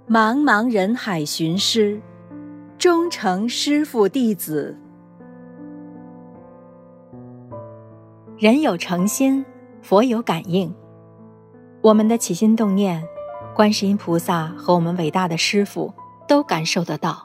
茫茫人海寻师，终成师父弟子。人有诚心，佛有感应。我们的起心动念，观世音菩萨和我们伟大的师父都感受得到。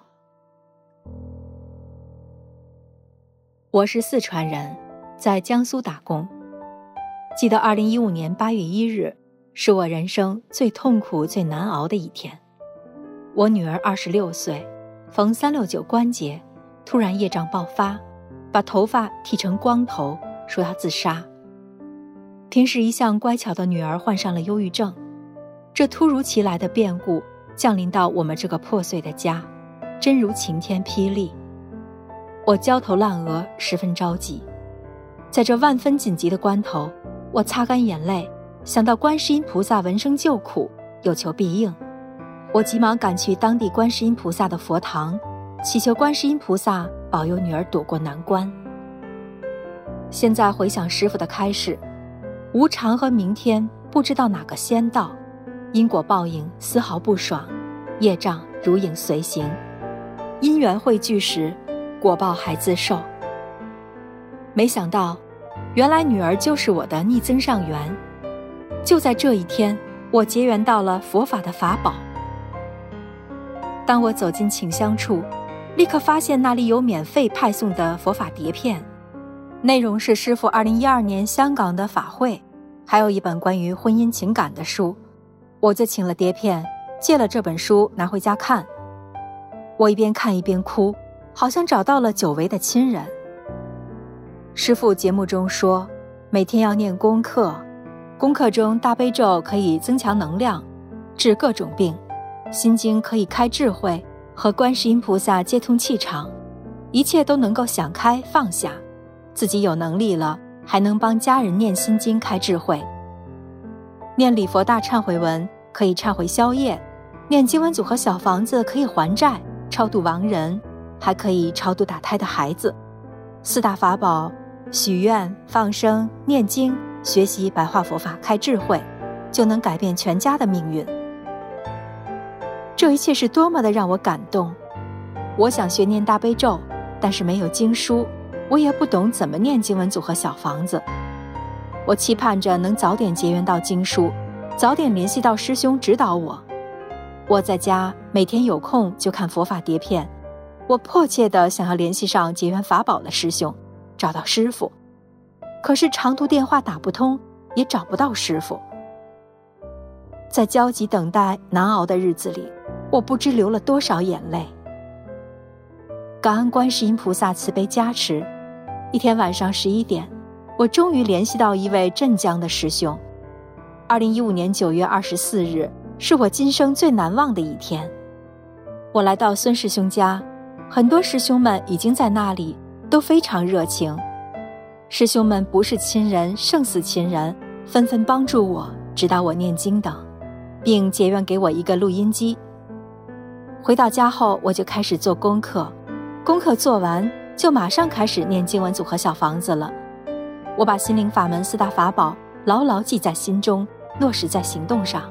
我是四川人，在江苏打工。记得2015年8月1日，是我人生最痛苦最难熬的一天。我女儿26岁，逢369关节，突然业障爆发，把头发剃成光头，说要自杀。平时一向乖巧的女儿患上了忧郁症，这突如其来的变故降临到我们这个破碎的家，真如晴天霹雳。我焦头烂额，十分着急。在这万分紧急的关头，我擦干眼泪，想到观世音菩萨闻声救苦，有求必应。我急忙赶去当地观世音菩萨的佛堂，祈求观世音菩萨保佑女儿躲过难关。现在回想师父的开示，无常和明天不知道哪个先到，因果报应丝毫不爽，业障如影随形，因缘汇聚时，果报还自受。没想到原来女儿就是我的逆增上缘。就在这一天，我结缘到了佛法的法宝。当我走进请香处，立刻发现那里有免费派送的佛法碟片，内容是师父2012年香港的法会，还有一本关于婚姻情感的书。我就请了碟片，借了这本书拿回家看。我一边看一边哭，好像找到了久违的亲人。师父节目中说，每天要念功课，功课中大悲咒可以增强能量，治各种病，心经可以开智慧，和观世音菩萨接通气场，一切都能够想开放下，自己有能力了，还能帮家人念心经开智慧。念礼佛大忏悔文可以忏悔消业，念经文组合小房子可以还债，超度亡人，还可以超度打胎的孩子。四大法宝，许愿、放生、念经、学习白话佛法开智慧，就能改变全家的命运。这一切是多么的让我感动。我想学念大悲咒，但是没有经书，我也不懂怎么念经文组合小房子。我期盼着能早点结缘到经书，早点联系到师兄指导我。我在家每天有空就看佛法碟片，我迫切地想要联系上结缘法宝的师兄，找到师父。可是长途电话打不通，也找不到师父。在焦急等待难熬的日子里，我不知流了多少眼泪。感恩观世音菩萨慈悲加持，一天晚上11点，我终于联系到一位镇江的师兄。2015年9月24日是我今生最难忘的一天。我来到孙师兄家，很多师兄们已经在那里，都非常热情。师兄们不是亲人胜似亲人，纷纷帮助我，指导我念经等，并结缘给我一个录音机。回到家后，我就开始做功课，功课做完就马上开始念经文组合小房子了。我把心灵法门四大法宝牢牢记在心中，落实在行动上。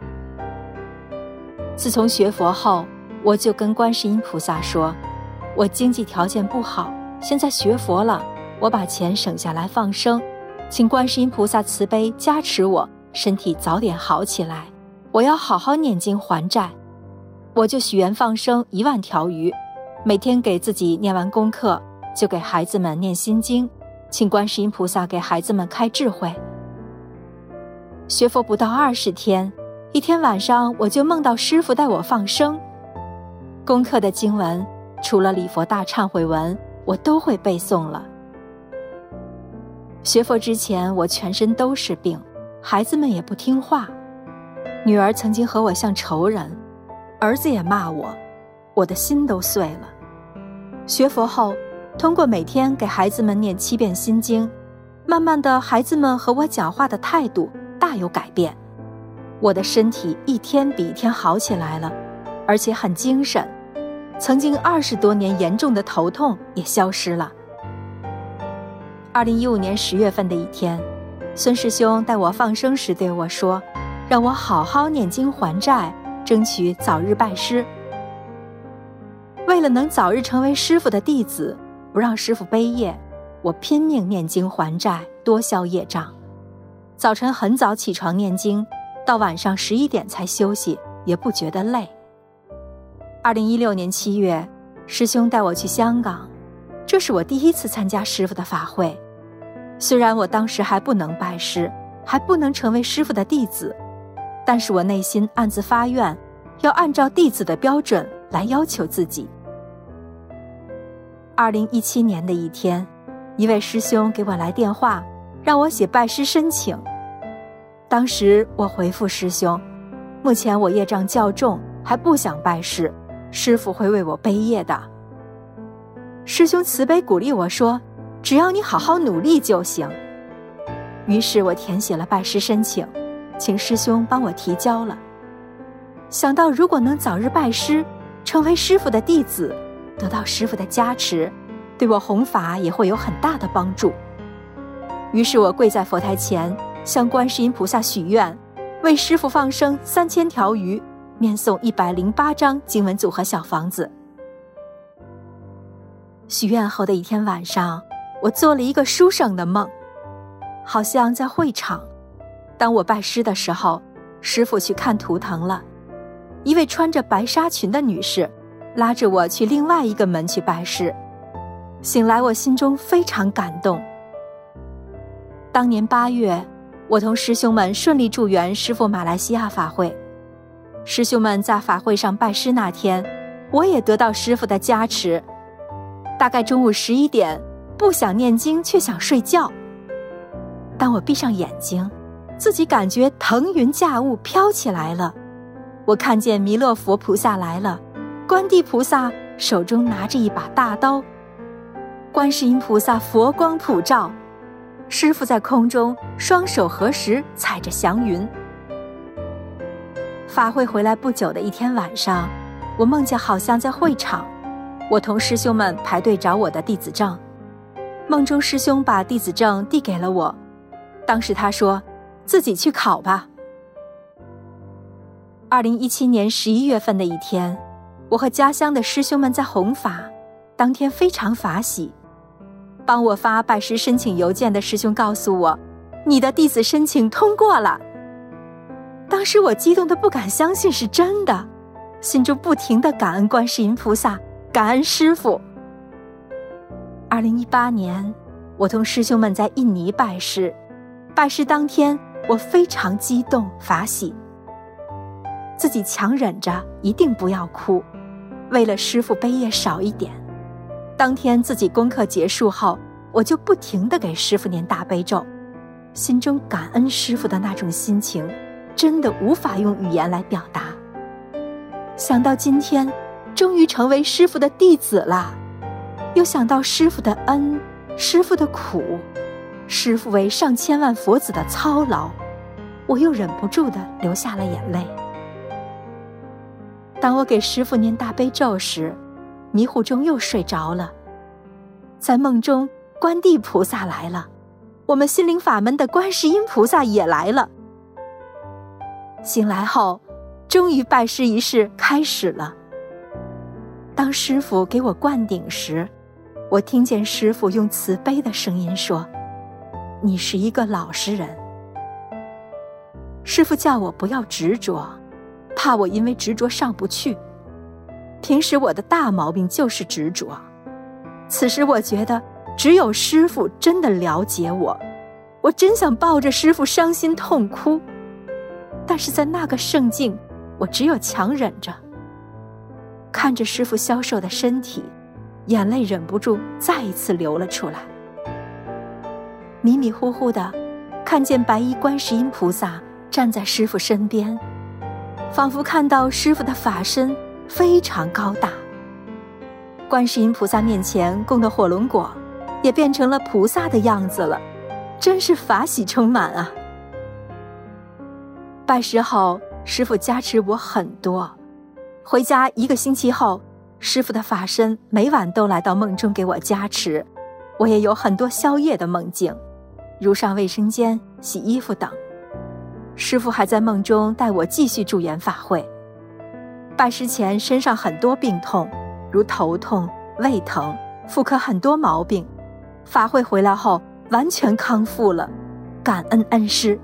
自从学佛后，我就跟观世音菩萨说，我经济条件不好，现在学佛了，我把钱省下来放生，请观世音菩萨慈悲加持我，身体早点好起来，我要好好念经还债。我就许愿放生1万条鱼，每天给自己念完功课，就给孩子们念心经，请观世音菩萨给孩子们开智慧。学佛不到20天，一天晚上我就梦到师父带我放生。功课的经文除了礼佛大忏悔文，我都会背诵了。学佛之前，我全身都是病，孩子们也不听话。女儿曾经和我像仇人，儿子也骂我，我的心都碎了。学佛后，通过每天给孩子们念7遍心经，慢慢的孩子们和我讲话的态度大有改变。我的身体一天比一天好起来了，而且很精神，曾经20多年严重的头痛也消失了。2015年10月份的一天，孙师兄带我放生时对我说，让我好好念经还债， 争取早日拜师。为了能早日成为师父的弟子，不让师父背业，我拼命念经还债，多消业障。早晨很早起床念经，到晚上11点才休息，也不觉得累。2016年7月，师兄带我去香港，这是我第一次参加师父的法会。虽然我当时还不能拜师，还不能成为师父的弟子，但是我内心暗自发愿，要按照弟子的标准来要求自己。2017年的一天，一位师兄给我来电话，让我写拜师申请。当时我回复师兄，目前我业障较重，还不想拜师，师父会为我背业的。师兄慈悲鼓励我说，只要你好好努力就行。于是我填写了拜师申请，请师兄帮我提交了。想到如果能早日拜师，成为师父的弟子，得到师父的加持，对我弘法也会有很大的帮助。于是我跪在佛台前，向观世音菩萨许愿，为师父放生3000条鱼，面诵108张经文组合小房子。许愿后的一天晚上，我做了一个殊胜的梦，好像在会场。当我拜师的时候，师父去看图腾了，一位穿着白纱裙的女士拉着我去另外一个门去拜师。醒来我心中非常感动。当年8月，我同师兄们顺利助缘师父马来西亚法会。师兄们在法会上拜师那天，我也得到师父的加持。大概中午11点，不想念经却想睡觉。当我闭上眼睛，自己感觉腾云驾雾飘起来了。我看见弥勒佛菩萨来了，观地菩萨手中拿着一把大刀，观世音菩萨佛光普照，师父在空中双手合十踩着祥云。法会回来不久的一天晚上，我梦见好像在会场，我同师兄们排队找我的弟子证。梦中师兄把弟子证递给了我，当时他说，自己去考吧。2017年11月份的一天，我和家乡的师兄们在弘法，当天非常法喜。帮我发拜师申请邮件的师兄告诉我，你的弟子申请通过了。当时我激动得不敢相信是真的，心中不停地感恩观世音菩萨，感恩师父。2018年，我同师兄们在印尼拜师，拜师当天我非常激动法喜，自己强忍着一定不要哭，为了师父背业少一点。当天自己功课结束后，我就不停地给师父念大悲咒，心中感恩师父的那种心情，真的无法用语言来表达。想到今天终于成为师父的弟子了，又想到师父的恩，师父的苦，师父为上千万佛子的操劳，我又忍不住地流下了眼泪。当我给师父念大悲咒时，迷糊中又睡着了。在梦中，观地菩萨来了，我们心灵法门的观世音菩萨也来了。醒来后，终于拜师仪式开始了。当师父给我灌顶时，我听见师父用慈悲的声音说，你是一个老实人。师父叫我不要执着，怕我因为执着上不去。平时我的大毛病就是执着，此时我觉得只有师父真的了解我，我真想抱着师父伤心痛哭，但是在那个圣境，我只有强忍着。看着师父消瘦的身体，眼泪忍不住再一次流了出来。迷迷糊糊的看见白衣观世音菩萨站在师父身边，仿佛看到师父的法身非常高大。观世音菩萨面前供的火龙果也变成了菩萨的样子了，真是法喜充满啊。拜师后，师父加持我很多。回家1个星期后，师父的法身每晚都来到梦中给我加持，我也有很多宵夜的梦境，如上卫生间、洗衣服等。师父还在梦中带我继续助缘法会。 拜师前身上很多病痛，如头痛、胃疼、妇科很多毛病，法会回来后完全康复了，感恩恩师。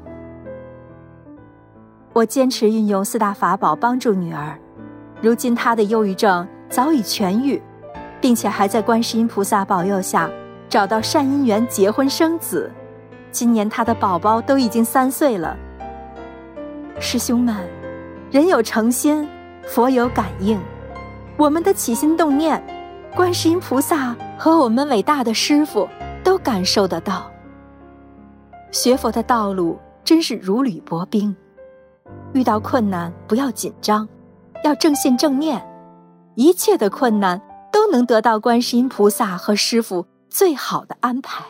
我坚持运用4大法宝帮助女儿，如今她的忧郁症早已痊愈，并且还在观世音菩萨保佑下找到善姻缘结婚生子，今年她的宝宝都已经3岁了。师兄们，人有诚心，佛有感应，我们的起心动念，观世音菩萨和我们伟大的师父都感受得到。学佛的道路真是如履薄冰，遇到困难不要紧张，要正信正念，一切的困难都能得到观世音菩萨和师父最好的安排。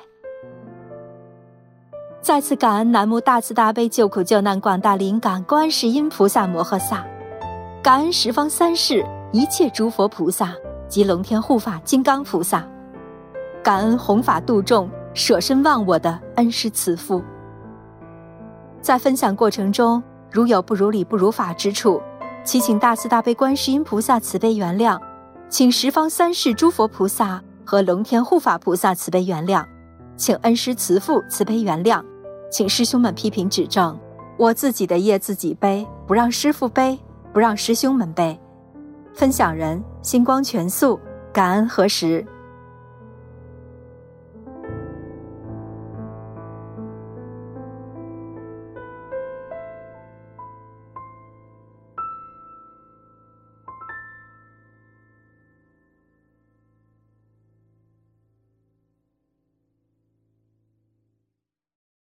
再次感恩南无大慈大悲救苦救难广大灵感观世音菩萨摩诃萨，感恩十方三世一切诸佛菩萨及龙天护法金刚菩萨，感恩弘法度众舍身忘我的恩师慈父。在分享过程中，如有不如理不如法之处，祈请大慈大悲观世音菩萨慈悲原谅，请十方三世诸佛菩萨和龙天护法菩萨慈悲原谅，请恩师慈父慈悲原谅，请师兄们批评指正，我自己的业自己背，不让师父背，不让师兄们背。分享人星光全素，感恩何时。